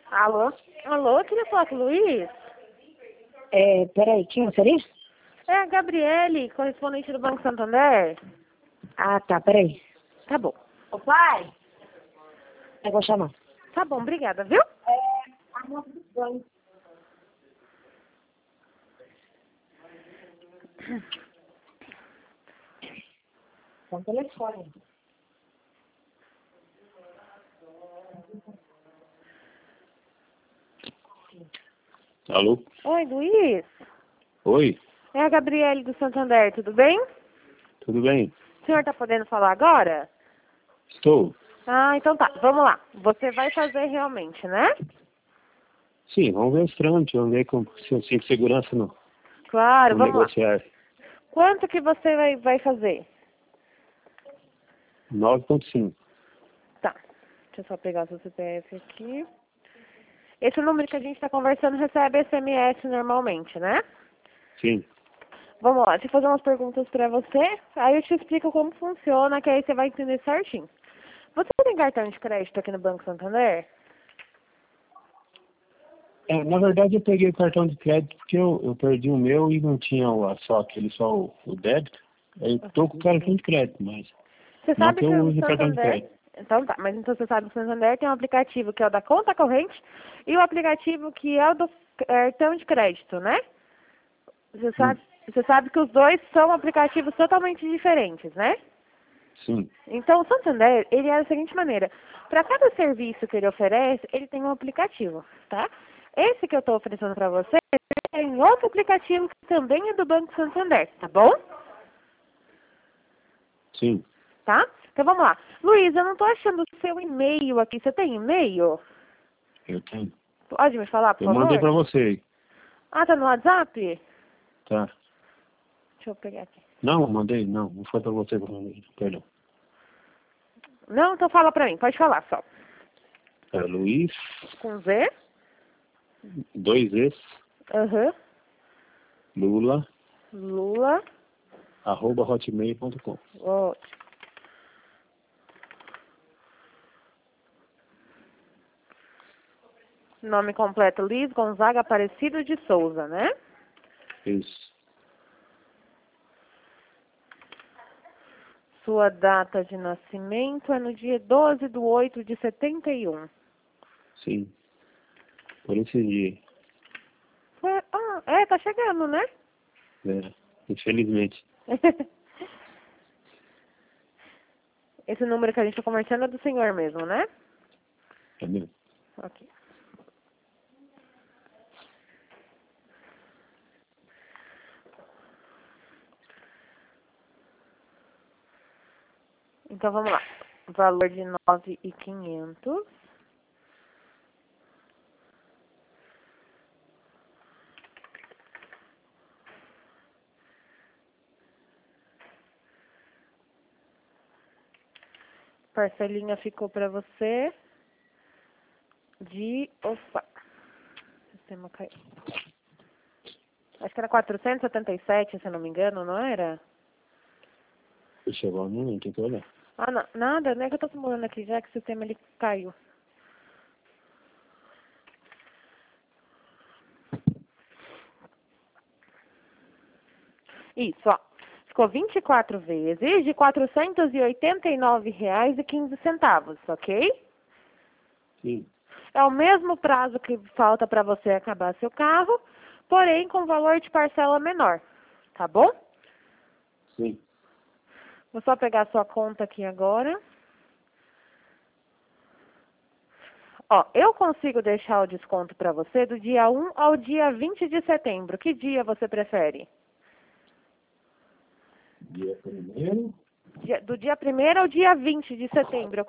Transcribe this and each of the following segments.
Alô? Alô, eu queria falar com o Luiz. Peraí, quem seria? É a Gabriele, correspondente do Banco Santander. Ah, tá, peraí. Tá bom. Ô, pai! Eu vou chamar. Tá bom, obrigada, viu? A moça do banco. Tá no telefone. Alô? Oi, Luiz. Oi, É a Gabriele do Santander, tudo bem? tudo bem? O senhor tá podendo falar agora? Estou. Ah, então tá, vamos lá. Você vai fazer realmente, né? Sim, vamos ver os trâmites, vamos ver se eu sinto segurança Claro, no vamos lá. negociar. Quanto que você vai fazer? 9,5. Tá, deixa eu só pegar o seu CPF aqui. Esse número que a gente tá conversando recebe SMS normalmente, né? Sim. Vamos lá, deixa eu fazer umas perguntas pra você, aí eu te explico como funciona, que aí você vai entender certinho. Você tem cartão de crédito aqui no Banco Santander? Na verdade, eu peguei o cartão de crédito porque eu perdi o meu e não tinha só o débito. Aí eu tô com o cartão de crédito, mas Você não sabe que eu que o use o cartão de Santander... crédito. Então tá, mas então você sabe que o Santander tem um aplicativo que é o da conta corrente e o aplicativo que é o do cartão de crédito, né? Você sabe que os dois são aplicativos totalmente diferentes, né? Sim. Então, o Santander, ele é da seguinte maneira. Para cada serviço que ele oferece, ele tem um aplicativo, tá? Esse que eu estou oferecendo para você, tem outro aplicativo que também é do Banco Santander, tá bom? Sim. Tá? Então, vamos lá. Luiz, eu não estou achando o seu e-mail aqui. Você tem e-mail? Eu tenho. Pode me falar, por Eu mandei favor? pra você aí. Ah, tá no WhatsApp? Tá. Deixa eu pegar aqui. Não, eu mandei, não. Não foi pra você que eu mandei. Perdão. Não, então fala pra mim. Pode falar só. É Luiz, Com Z? 2 Aham. Lula, Lula. @hotmail.com. Ó, nome completo, Luiz Gonzaga Aparecido de Souza, né? Isso. Sua data de nascimento é no dia 12/8/71. Sim. Por esse dia. Tá chegando, né? Infelizmente. Esse número que a gente está conversando é do senhor mesmo, né? É mesmo. Ok. Então vamos lá. Valor de 9.500. Parcelinha ficou para você de... Opa! O sistema caiu. Acho que era 477, se eu não me engano, não era? Deixa eu ver, não tem que olhar. Ah, não, nada, né? Que eu tô simulando aqui já que o sistema ele caiu. Isso, ó. Ficou 24 vezes de R$ 489,15, ok? Sim, É o mesmo prazo que falta para você acabar seu carro, porém com valor de parcela menor, tá bom? sim. Vou só pegar sua conta aqui agora. Ó, eu consigo deixar o desconto para você do dia 1 ao dia 20 de setembro. Que dia você prefere? Dia primeiro. Do dia 1º ao dia 20 de setembro.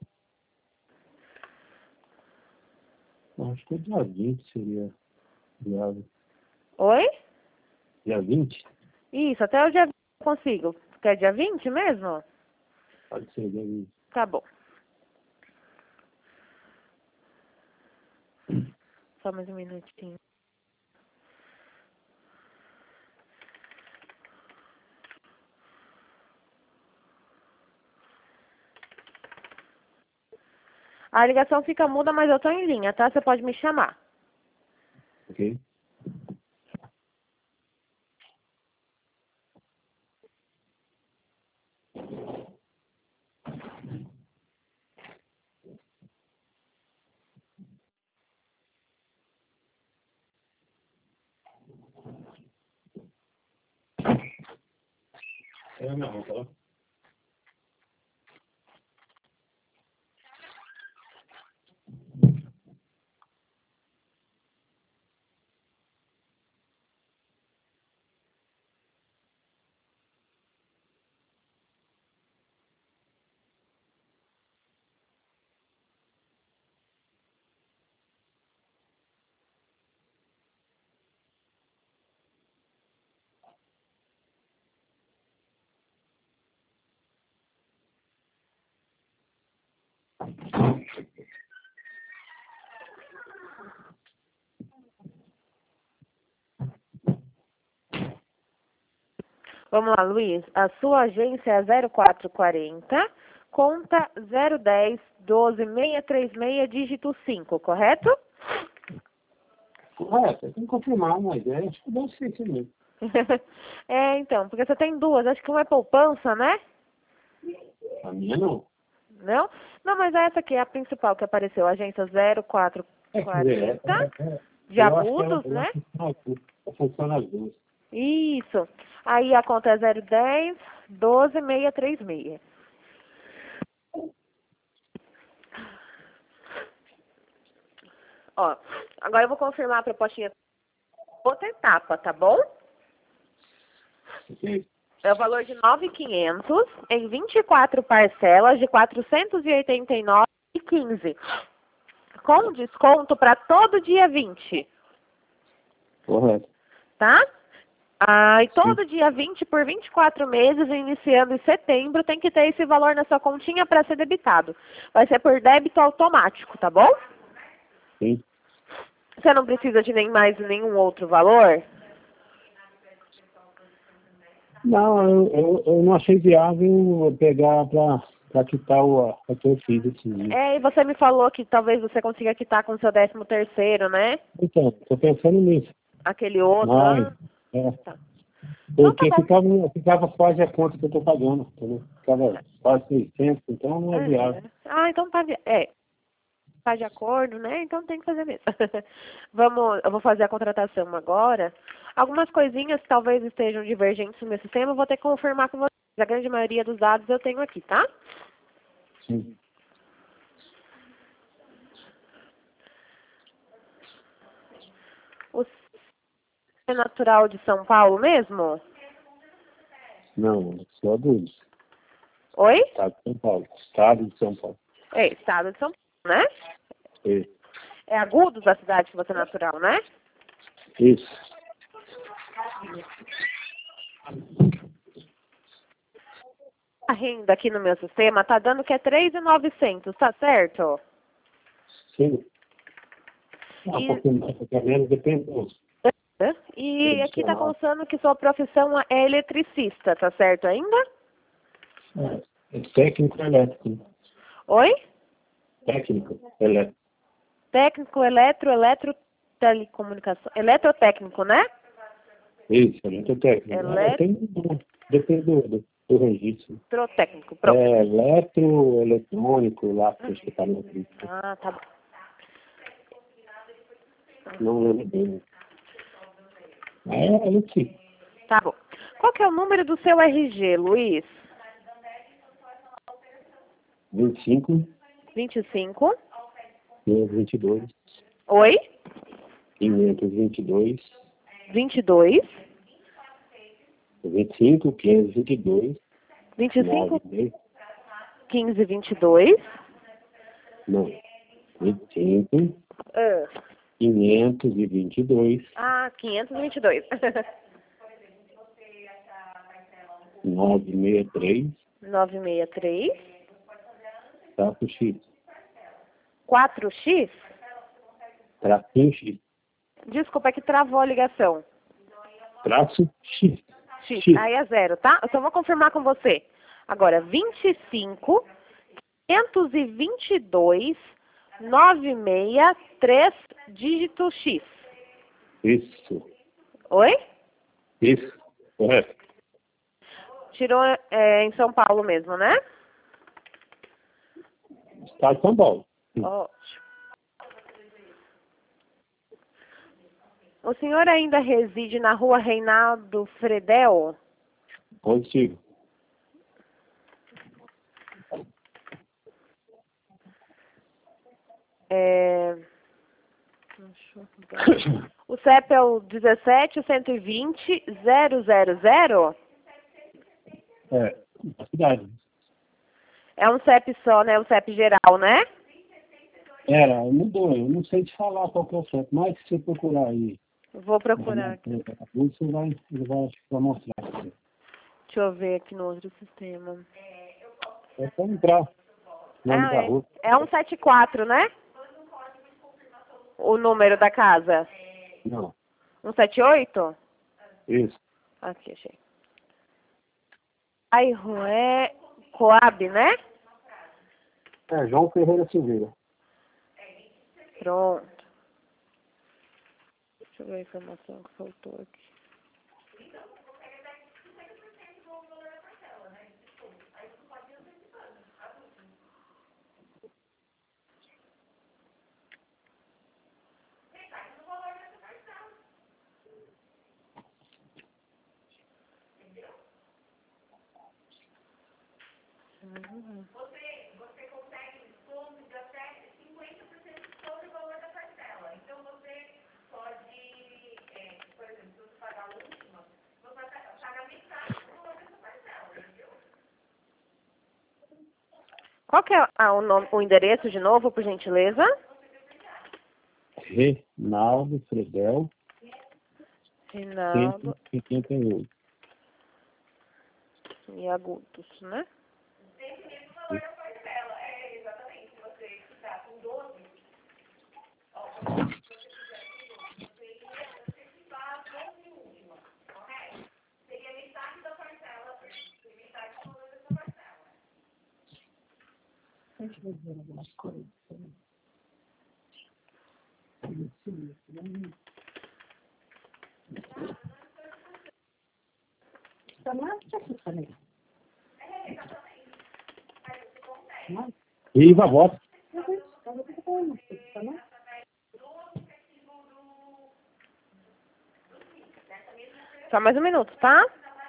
Acho que dia 20 seria viável. Oi? Dia 20? Isso, até o dia 20 eu consigo. Quer dia 20 mesmo? Pode ser dia 20. Tá bom. Só mais um minutinho. A ligação fica muda, mas eu tô em linha, tá? Você pode me chamar. Ok? Não, tá? Vamos lá, Luiz. A sua agência é 0440, conta 010 12 636, dígito 5, correto? Correto, tem que confirmar, mas acho que deve ser isso mesmo. É, então, porque você tem duas. Acho que uma é poupança, né? A minha não. Não? Não, mas essa aqui é a principal que apareceu. Agência 0440, Quer dizer, de eu acho que agudos, ela né? funciona as duas. Isso. Aí a conta é 010 12 636. Ó, agora eu vou confirmar a propostinha outra etapa, tá bom? Ok? É o valor de 9.500 em 24 parcelas de 489,15. Com desconto para todo dia 20, Correto. tá? Ah, e Sim. todo dia 20 por 24 meses, iniciando em setembro, tem que ter esse valor na sua continha para ser debitado. Vai ser por débito automático, tá bom? Sim. Você não precisa de nem mais nenhum outro valor? Não, eu não achei viável pegar para quitar a que eu fiz esse dia. É, e você me falou que talvez você consiga quitar com o seu 13º, né? Então, estou pensando nisso. Aquele outro. Mas, Tá. Então tá porque bom. ficava quase a conta que eu estou pagando, entendeu? Ficava quase 600, então não é viável. Ah, então tá. Tá de acordo, né? Então tem que fazer mesmo. Eu vou fazer a contratação agora. Algumas coisinhas que talvez estejam divergentes no meu sistema, eu vou ter que confirmar com vocês. A grande maioria dos dados eu tenho aqui, tá? Sim. O é natural de São Paulo mesmo? Não, só dois. Oi? Estado de São Paulo. Estado de São Paulo. É, estado de São Paulo, né? É. É Agudos a cidade que você é natural, né? Isso. A renda aqui no meu sistema tá dando que é 3.900, tá certo? Sim. Um pouquinho mais, porque menos depende do E aqui tá constando que sua profissão é eletricista, tá certo ainda? é técnico elétrico. Oi? Técnico elétrico. Técnico, telecomunicação, eletrotécnico, né? Isso, eletrotécnico. Depende do registro. Eletrotécnico, pronto. É eletrônico lá, que acho que tá no registro. Ah, tá bom. Não lembro bem. É eletricista. Tá bom. Qual que é o número do seu RG, Luiz? 25, 25. 522, Oi? 522, 22. 25, 522, 25, 9, 15, 22. não, 25, Ah, 522, 522. 963, 963. traço X, 4X? tracinho X, Desculpa, é que travou a ligação. traço X, X. X, Aí é 0, tá? Eu só vou confirmar com você. Agora, 25, 522, 963, dígito X. Isso. Oi? Isso. Correto. Tirou em São Paulo mesmo, né? Estado de São Paulo. Ótimo. O senhor ainda reside na rua Reinaldo Fredel? Positivo. O CEP é o 17.120.000? É, da cidade. É um CEP só, né? O CEP geral, né? Era, mudou. Eu não sei te falar qual que é o certo, mas se você procurar aí, Vou procurar aqui. ele vai mostrar. Deixa eu ver aqui no outro sistema. É só entrar. Nome da rua. É 174, né? O número da casa. Não. 178? Isso. Aqui, achei. Bairro é Coab, né? É, João Ferreira Silveira. Pronto. Deixa eu ver a informação que faltou aqui. Qual que é o nome, o endereço de novo, por gentileza? Reinaldo Fredel, Reinaldo 178. e Agudos, né? Deixa eu ver algumas coisas. Viva, voto. Só mais um minuto, tá?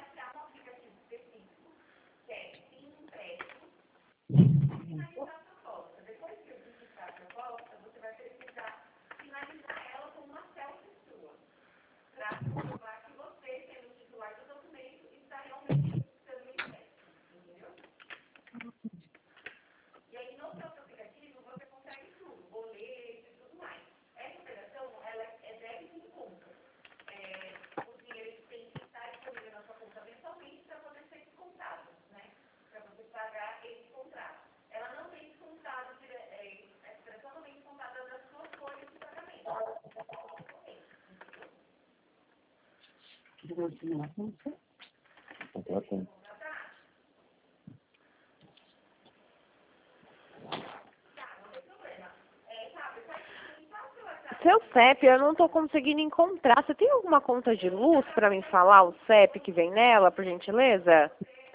Seu CEP, eu não tô conseguindo encontrar. Você tem alguma conta de luz para me falar o CEP que vem nela, por gentileza?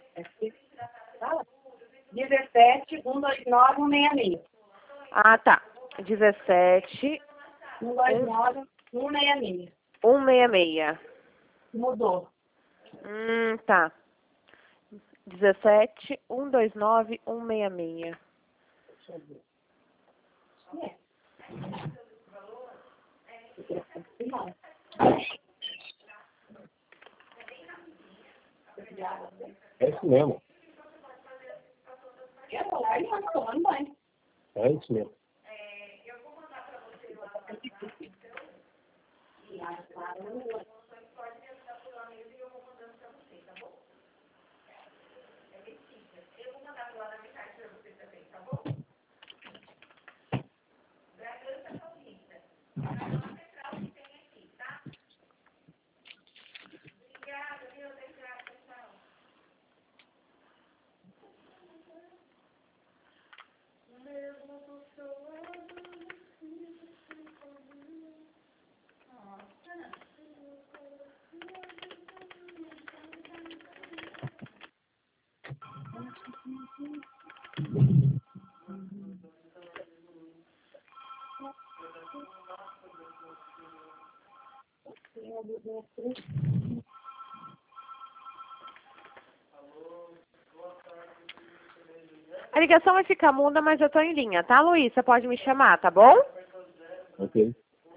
17, 129, 166. Ah, tá. 17, 129, 166. 166. Mudou. Tá. 17, 129, 166. Deixa eu ver. É isso mesmo. Eu vou lá e mando tomando banho. É isso mesmo. A ligação vai ficar muda, mas eu tô em linha, tá, Luiz? Você pode me chamar, tá bom? Ok.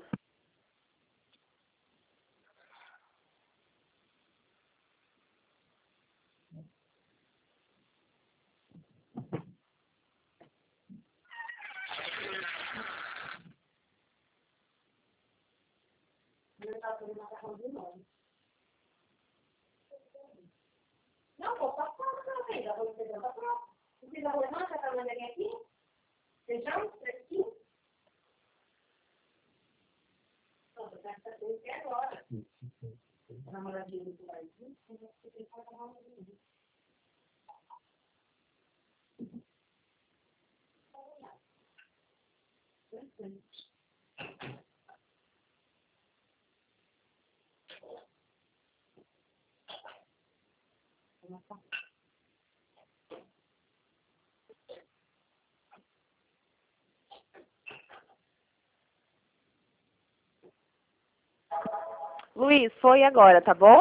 Não, pô, tá pronto também. Já vou feijão, tá pronto. Não precisa levar, já tá mandando aqui? Feijão, fresquinho. Pronto, já tá tudo aqui agora. Namoradinho do Brasil, você tem que fazer uma namoradinha. Luiz, foi agora, tá bom?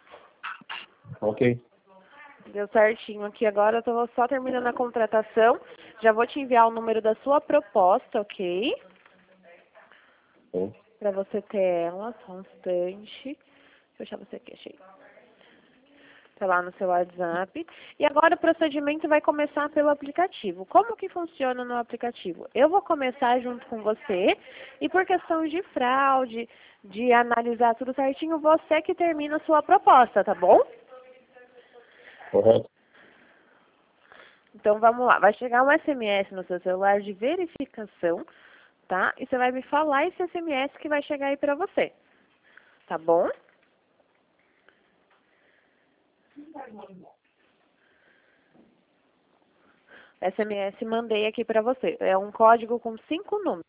Ok. Deu certinho aqui agora, eu tô só terminando a contratação. Já vou te enviar o número da sua proposta, ok? Bom. Pra você ter ela, só um instante. Deixa eu achar você aqui, achei. Tá lá no seu WhatsApp. E agora o procedimento vai começar pelo aplicativo. Como que funciona no aplicativo? Eu vou começar junto com você e por questão de fraude, de analisar tudo certinho, você que termina a sua proposta, tá bom? Correto. Então vamos lá. Vai chegar um SMS no seu celular de verificação, tá? E você vai me falar esse SMS que vai chegar aí pra você. Tá bom? SMS mandei aqui pra você. É um código com 5 números.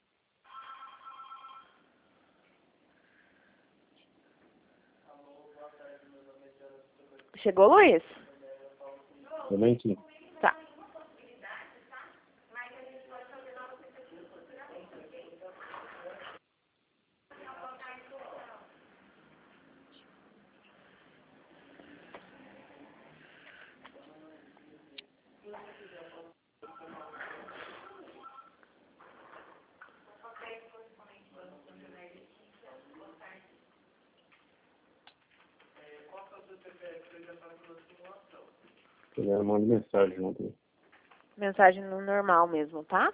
Chegou, Luiz? Também sim. Tá. Eu mando mensagem ontem. Mensagem no normal mesmo, tá?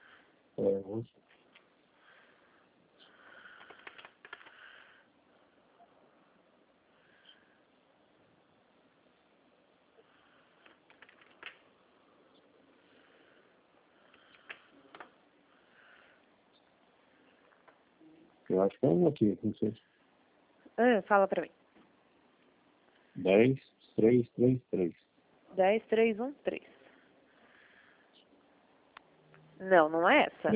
Eu acho que é um aqui, não sei. Fala pra mim. 10-3-3-3. 10313. Não, não é essa.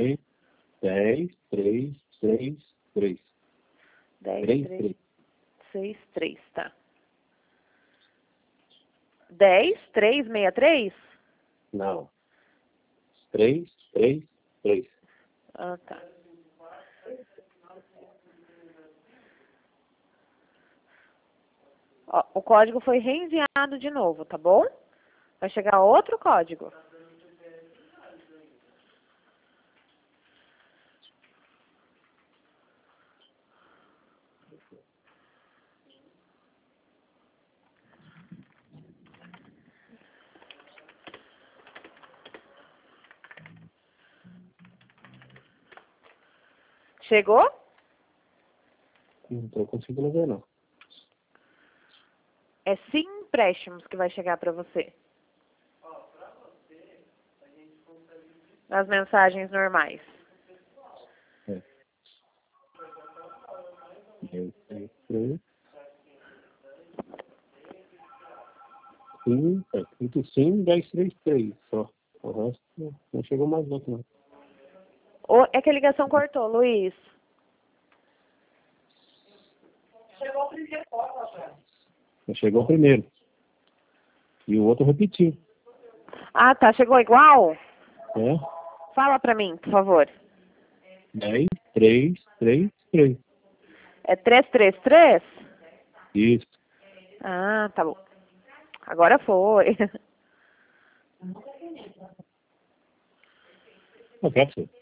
10-3-3-3. 10363, tá. 10363? Não. 3-3-3. Ah, tá. Ó, o código foi reenviado de novo, tá bom? Vai chegar outro código. Chegou? Não estou conseguindo ver, não. É Sim Empréstimos que vai chegar pra você. As mensagens normais. É. 10-3-3. Sim, é escrito sim, 10-3-3 só. O resto não chegou mais outro, não. É que a ligação cortou, Luiz. Chegou o primeiro copo, rapaz. Não chegou primeiro. E o outro repetiu. Ah, tá. Chegou igual? É? Fala pra mim, por favor. 10-3-3-3. É 333? Isso. Ah, tá bom. Agora foi. Não quero ser.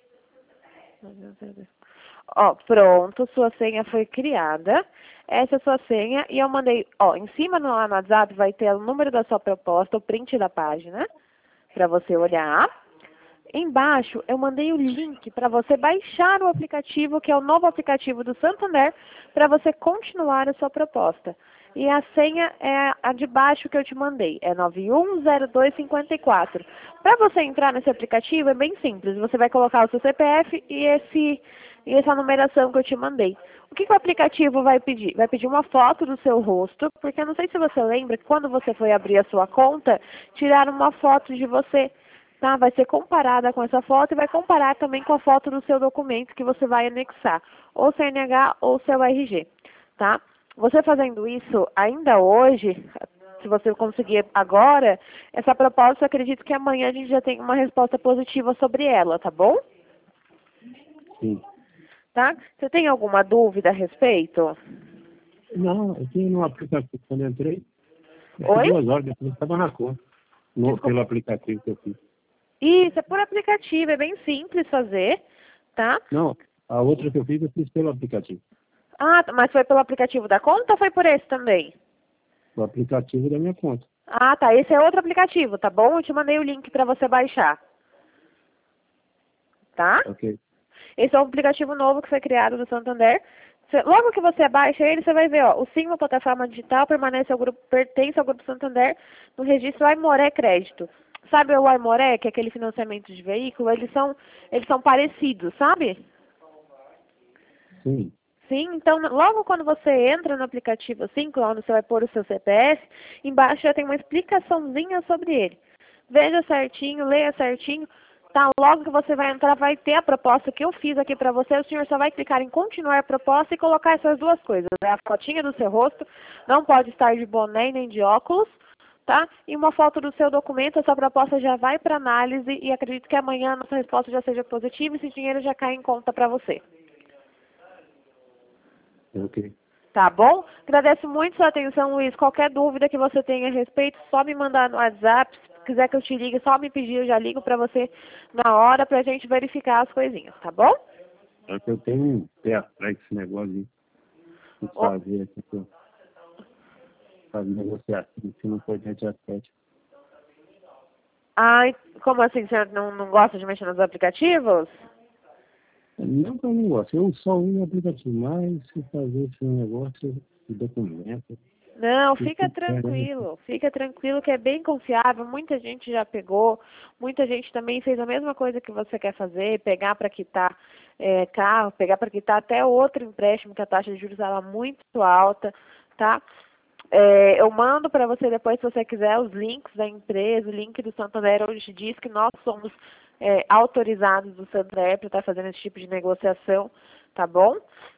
Ó, pronto, sua senha foi criada. Essa é a sua senha e eu mandei, ó, em cima lá no WhatsApp vai ter o número da sua proposta, o print da página, para você olhar. Embaixo eu mandei o link para você baixar o aplicativo, que é o novo aplicativo do Santander, para você continuar a sua proposta. E a senha é a de baixo que eu te mandei, é 910254. Para você entrar nesse aplicativo é bem simples, você vai colocar o seu CPF e essa numeração que eu te mandei. O que o aplicativo vai pedir? Vai pedir uma foto do seu rosto, porque eu não sei se você lembra que quando você foi abrir a sua conta, tiraram uma foto de você. Tá? Vai ser comparada com essa foto e vai comparar também com a foto do seu documento que você vai anexar, ou CNH ou seu RG, tá? Você fazendo isso ainda hoje, se você conseguir agora, essa proposta, eu acredito que amanhã a gente já tem uma resposta positiva sobre ela, tá bom? Sim. Tá? Você tem alguma dúvida a respeito? Não, aqui no aplicativo, quando eu entrei, Oi? 2 horas depois estava na conta. Pelo aplicativo que eu fiz. Isso, é por aplicativo, é bem simples fazer, tá? Não, a outra que eu fiz pelo aplicativo. Ah, mas foi pelo aplicativo da conta ou foi por esse também? O aplicativo da minha conta. Ah, tá. Esse é outro aplicativo, tá bom? Eu te mandei o link para você baixar. Tá? Ok. Esse é um aplicativo novo que foi criado do Santander. Logo que você baixa ele, você vai ver, ó, o Sim, uma plataforma digital, pertence ao Grupo Santander no registro Aimoré Crédito. Sabe o Aimoré, que é aquele financiamento de veículo? Eles são parecidos, sabe? Sim. Sim, então logo quando você entra no aplicativo assim, quando você vai pôr o seu CPF, embaixo já tem uma explicaçãozinha sobre ele. Veja certinho, leia certinho, tá? Logo que você vai entrar, vai ter a proposta que eu fiz aqui pra você, o senhor só vai clicar em continuar a proposta e colocar essas duas coisas, né? A fotinha do seu rosto, não pode estar de boné nem de óculos, tá? E uma foto do seu documento, essa proposta já vai para análise e acredito que amanhã a nossa resposta já seja positiva e esse dinheiro já cai em conta para você. Ok. Tá bom? Agradeço muito sua atenção, Luiz. Qualquer dúvida que você tenha a respeito, só me mandar no WhatsApp. Se quiser que eu te ligue, só me pedir, eu já ligo pra você na hora pra gente verificar as coisinhas, tá bom? É que eu tenho um pé atrás desse negócio de fazer aqui, fazer negociação, se não for de atlético. Ai, como assim? Você não gosta de mexer nos aplicativos? Não que eu não gosto, eu só uso o aplicativo, mas se fazer esse negócio de documento. Não, fica tranquilo que é bem confiável, muita gente já pegou, muita gente também fez a mesma coisa que você quer fazer, pegar para quitar carro, pegar para quitar até outro empréstimo que a taxa de juros ela é muito alta, tá? Eu mando para você depois, se você quiser, os links da empresa, o link do Santander, onde diz que nós somos autorizados do Santander para estar fazendo esse tipo de negociação, tá bom?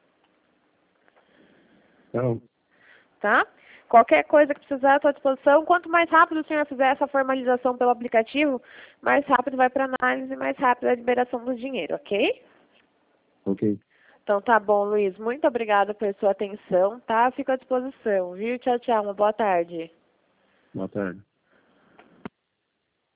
Então, Tá? Qualquer coisa que precisar, estou à disposição. Quanto mais rápido o senhor fizer essa formalização pelo aplicativo, mais rápido vai para análise e mais rápido a liberação do dinheiro, ok? ok. Então tá bom, Luiz. Muito obrigada pela sua atenção, tá? Fico à disposição, viu? Tchau, tchau. Uma boa tarde. Boa tarde.